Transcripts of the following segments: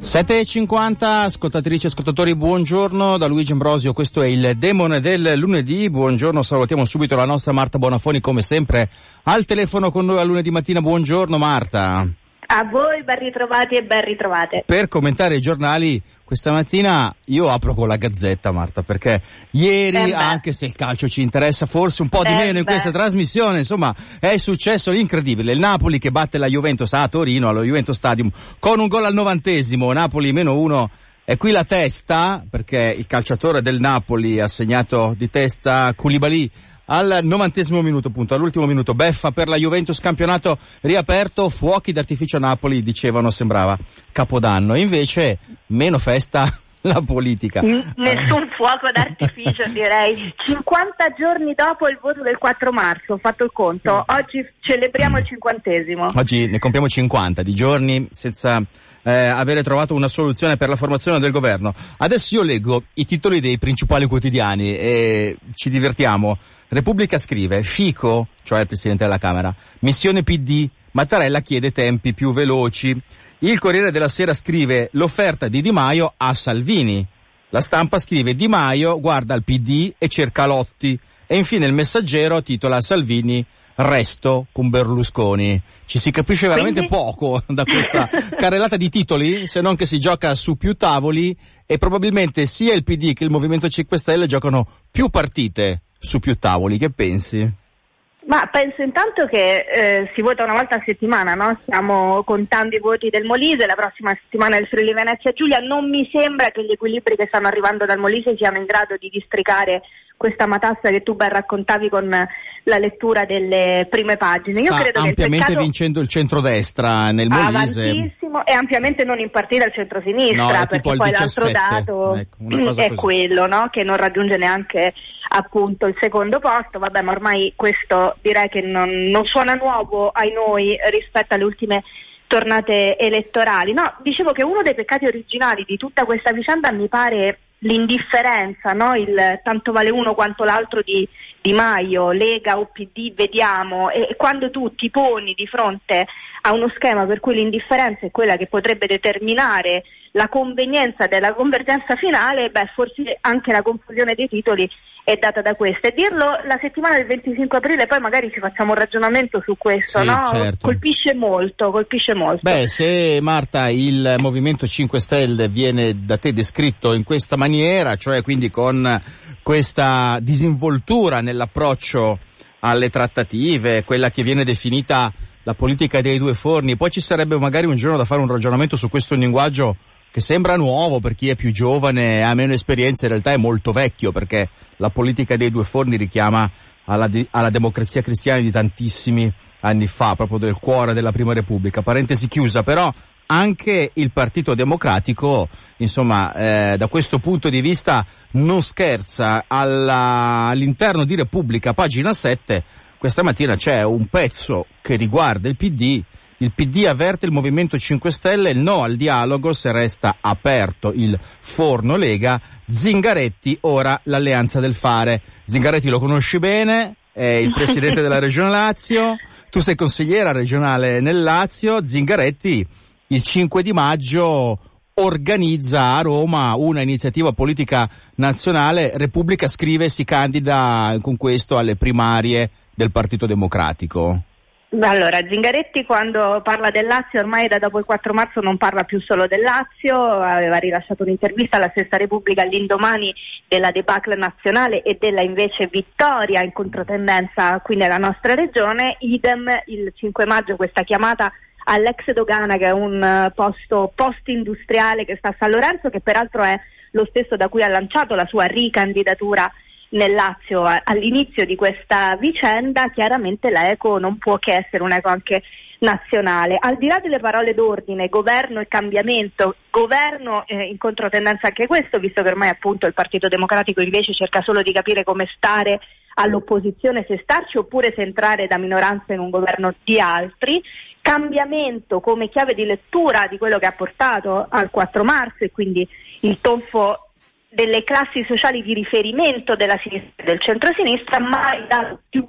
7.50, ascoltatrici e ascoltatori, buongiorno da Luigi Ambrosio, questo è il Demone del lunedì. Buongiorno, salutiamo subito la nostra Marta Bonafoni, come sempre al telefono con noi a lunedì mattina. Buongiorno Marta. A voi, ben ritrovati e ben ritrovate. Per commentare i giornali questa mattina io apro con la Gazzetta, Marta, perché ieri, anche se il calcio ci interessa forse un po' di meno in questa trasmissione, insomma, è successo l'incredibile. Il Napoli che batte la Juventus a Torino, allo Juventus Stadium, con un gol al 90°, Napoli -1. E qui la testa, perché il calciatore del Napoli ha segnato di testa Koulibaly al 90° minuto, appunto, all'ultimo minuto. Beffa per la Juventus, campionato riaperto, fuochi d'artificio a Napoli, dicevano, sembrava Capodanno. Invece meno festa la politica. Nessun fuoco d'artificio, direi. 50 giorni dopo il voto del 4 marzo, ho fatto il conto. Oggi celebriamo il 50°. Oggi ne compiamo 50 di giorni senza avere trovato una soluzione per la formazione del governo. Adesso io leggo i titoli dei principali quotidiani e ci divertiamo. Repubblica scrive: Fico, cioè il Presidente della Camera, missione PD, Mattarella chiede tempi più veloci. Il Corriere della Sera scrive: l'offerta di Di Maio a Salvini. La Stampa scrive: Di Maio guarda il PD e cerca Lotti. E infine il Messaggero titola: Salvini resto con Berlusconi. Ci si capisce veramente poco da questa carrellata di titoli, se non che si gioca su più tavoli e probabilmente sia il PD che il Movimento 5 Stelle giocano più partite su più tavoli. Che pensi? Ma penso intanto che si vota una volta a settimana, no? Stiamo contando i voti del Molise, la prossima settimana il Friuli Venezia Giulia. Non mi sembra che gli equilibri che stanno arrivando dal Molise siano in grado di districare questa matassa che tu ben raccontavi con la lettura delle prime pagine. Io credo ampiamente che il vincendo il centrodestra nel Molise. Avantissimo, e ampiamente non in partita il centrosinistra, perché poi 17, l'altro dato è quello, no? Che non raggiunge neanche appunto il secondo posto. Vabbè, ma ormai questo direi che non suona nuovo ai noi rispetto alle ultime tornate elettorali. No, dicevo che uno dei peccati originali di tutta questa vicenda mi pare l'indifferenza, no? Il tanto vale uno quanto l'altro di Maio, Lega o PD, vediamo. E quando tu ti poni di fronte a uno schema per cui l'indifferenza è quella che potrebbe determinare la convenienza della convergenza finale, forse anche la confusione dei titoli è data da questo. E dirlo la settimana del 25 aprile, poi magari ci facciamo un ragionamento su questo, sì, no? Certo. Colpisce molto. Beh, se Marta il Movimento 5 Stelle viene da te descritto in questa maniera, cioè quindi con questa disinvoltura nell'approccio alle trattative, quella che viene definita la politica dei due forni, poi ci sarebbe magari un giorno da fare un ragionamento su questo linguaggio che sembra nuovo per chi è più giovane e ha meno esperienza, in realtà è molto vecchio, perché la politica dei due forni richiama alla democrazia cristiana di tantissimi anni fa, proprio del cuore della Prima Repubblica. Parentesi chiusa, però anche il Partito Democratico, insomma, da questo punto di vista non scherza. All'interno di Repubblica, pagina 7, questa mattina c'è un pezzo che riguarda il PD. Il PD avverte il Movimento 5 Stelle, il no al dialogo se resta aperto il forno Lega. Zingaretti, ora l'alleanza del fare. Zingaretti lo conosci bene, è il presidente della Regione Lazio, tu sei consigliera regionale nel Lazio. Zingaretti il 5 di maggio organizza a Roma una iniziativa politica nazionale. Repubblica scrive: si candida con questo alle primarie del Partito Democratico. Allora, Zingaretti quando parla del Lazio ormai da dopo il 4 marzo non parla più solo del Lazio, aveva rilasciato un'intervista alla Sesta Repubblica all'indomani della debacle nazionale e della invece vittoria in controtendenza qui nella nostra regione. Idem il 5 maggio questa chiamata all'ex Dogana, che è un posto post-industriale che sta a San Lorenzo, che peraltro è lo stesso da cui ha lanciato la sua ricandidatura nel Lazio all'inizio di questa vicenda. Chiaramente la eco non può che essere un'eco anche nazionale. Al di là delle parole d'ordine, governo e cambiamento, governo in controtendenza anche questo, visto che ormai appunto il Partito Democratico invece cerca solo di capire come stare all'opposizione, se starci oppure se entrare da minoranza in un governo di altri. Cambiamento come chiave di lettura di quello che ha portato al 4 marzo e quindi il tonfo delle classi sociali di riferimento della sinistra e del centro-sinistra, mai dato più.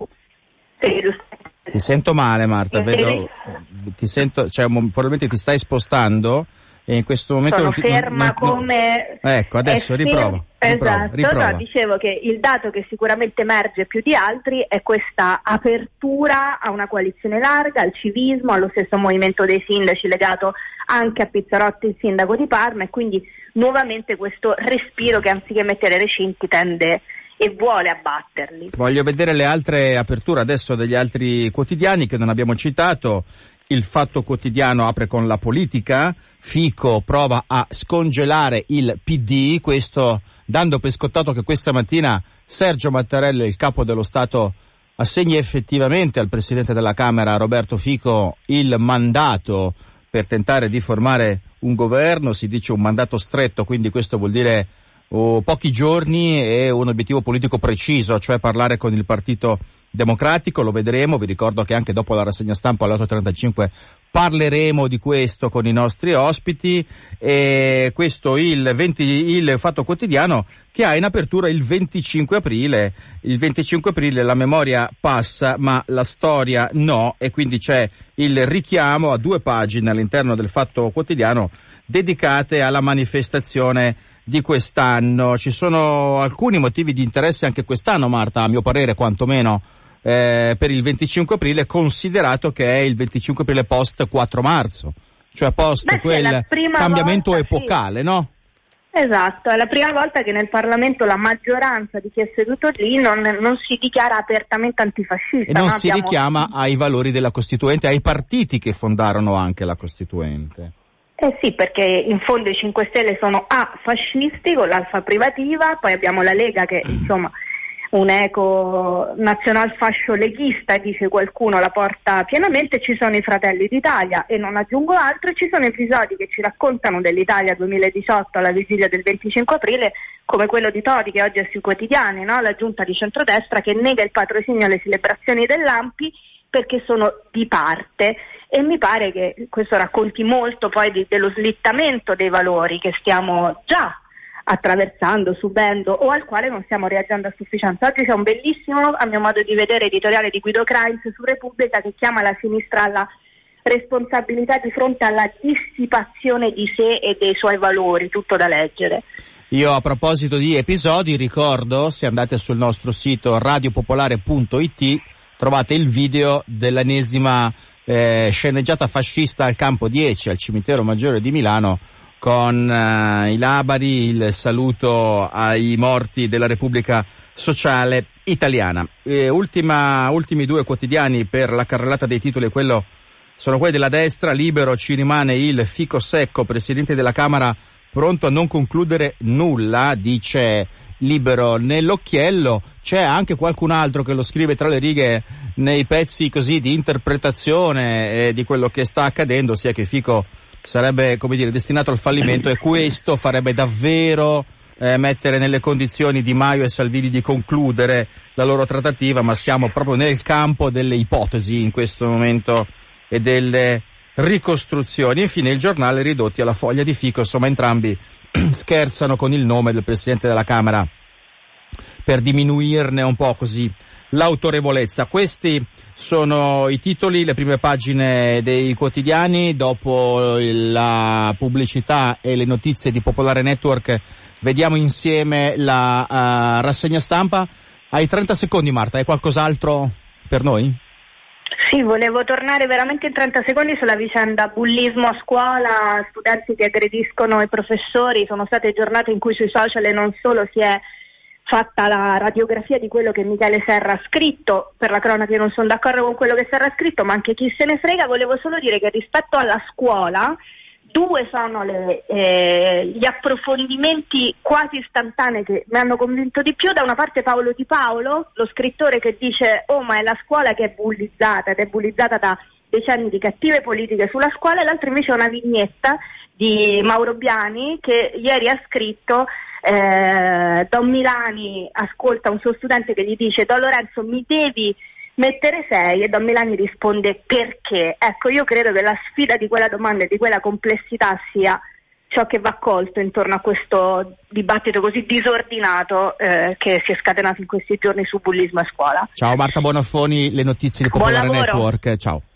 Ti sento male, Marta, vedo, ti sento, cioè probabilmente ti stai spostando e in questo momento sono ferma come... Ecco, adesso riprova. Esatto, no, dicevo che il dato che sicuramente emerge più di altri è questa apertura a una coalizione larga, al civismo, allo stesso movimento dei sindaci legato anche a Pizzarotti, il sindaco di Parma, e quindi nuovamente questo respiro che anziché mettere recinti tende e vuole abbatterli. Voglio vedere le altre aperture adesso degli altri quotidiani che non abbiamo citato. Il Fatto Quotidiano apre con la politica, Fico prova a scongelare il PD, questo dando per scontato che questa mattina Sergio Mattarella, il capo dello Stato, assegni effettivamente al Presidente della Camera Roberto Fico il mandato per tentare di formare un governo, si dice un mandato stretto, quindi questo vuol dire pochi giorni e un obiettivo politico preciso, cioè parlare con il Partito Democratico, lo vedremo. Vi ricordo che anche dopo la rassegna stampa alle 8.35 parleremo di questo con i nostri ospiti, e questo il Fatto Quotidiano, che ha in apertura il 25 aprile. Il 25 aprile la memoria passa ma la storia no, e quindi c'è il richiamo a 2 pagine all'interno del Fatto Quotidiano dedicate alla manifestazione di quest'anno. Ci sono alcuni motivi di interesse anche quest'anno, Marta, a mio parere quantomeno, per il 25 aprile, considerato che è il 25 aprile post 4 marzo, cioè post quel cambiamento epocale, sì. No? Esatto, è la prima volta che nel Parlamento la maggioranza di chi è seduto lì non si dichiara apertamente antifascista. E non si richiama ai valori della Costituente, ai partiti che fondarono anche la Costituente. Sì, perché in fondo i 5 Stelle sono fascisti con l'alfa privativa, poi abbiamo la Lega che insomma un eco nazionalfascio leghista, dice qualcuno, la porta pienamente. Ci sono i Fratelli d'Italia e non aggiungo altro, ci sono episodi che ci raccontano dell'Italia 2018 alla vigilia del 25 aprile, come quello di Todi che oggi è sui quotidiani, no? La giunta di centrodestra che nega il patrocinio alle celebrazioni dell'ANPI perché sono di parte. E mi pare che questo racconti molto poi dello slittamento dei valori che stiamo già attraversando, subendo, o al quale non stiamo reagendo a sufficienza. Oggi c'è un bellissimo, a mio modo di vedere, editoriale di Guido Kreis su Repubblica che chiama la sinistra alla responsabilità di fronte alla dissipazione di sé e dei suoi valori, tutto da leggere. Io, a proposito di episodi, ricordo, se andate sul nostro sito radiopopolare.it trovate il video dell'ennesima sceneggiata fascista al Campo 10, al Cimitero Maggiore di Milano, con i labari, il saluto ai morti della Repubblica Sociale Italiana. Ultimi 2 quotidiani per la carrellata dei titoli, sono quelli della destra. Libero, ci rimane il fico secco, Presidente della Camera pronto a non concludere nulla, dice Libero. Nell'occhiello c'è anche qualcun altro che lo scrive tra le righe nei pezzi così di interpretazione di quello che sta accadendo, sia che Fico sarebbe, come dire, destinato al fallimento, e questo farebbe davvero mettere nelle condizioni Di Maio e Salvini di concludere la loro trattativa, ma siamo proprio nel campo delle ipotesi in questo momento e delle ricostruzioni. Infine il Giornale, ridotti alla foglia di Fico, insomma entrambi scherzano con il nome del Presidente della Camera per diminuirne un po' così l'autorevolezza. Questi sono i titoli, le prime pagine dei quotidiani. Dopo la pubblicità e le notizie di Popolare Network vediamo insieme la rassegna stampa. Hai 30 secondi, Marta, hai qualcos'altro per noi? Sì, volevo tornare veramente in 30 secondi sulla vicenda bullismo a scuola, studenti che aggrediscono i professori. Sono state giornate in cui sui social e non solo si è fatta la radiografia di quello che Michele Serra ha scritto. Per la cronaca io non sono d'accordo con quello che Serra ha scritto, ma anche chi se ne frega. Volevo solo dire che rispetto alla scuola 2 sono gli approfondimenti quasi istantanei che mi hanno convinto di più. Da una parte Paolo Di Paolo, lo scrittore, che dice ma è la scuola che è bullizzata, ed è bullizzata da decenni di cattive politiche sulla scuola, e l'altro invece è una vignetta di Mauro Biani che ieri ha scritto Don Milani ascolta un suo studente che gli dice: Don Lorenzo, mi devi mettere 6, e Don Milani risponde: perché? Ecco, io credo che la sfida di quella domanda e di quella complessità sia ciò che va colto intorno a questo dibattito così disordinato che si è scatenato in questi giorni su bullismo a scuola. Ciao Marta Bonafoni, le notizie di Popolare Network, ciao.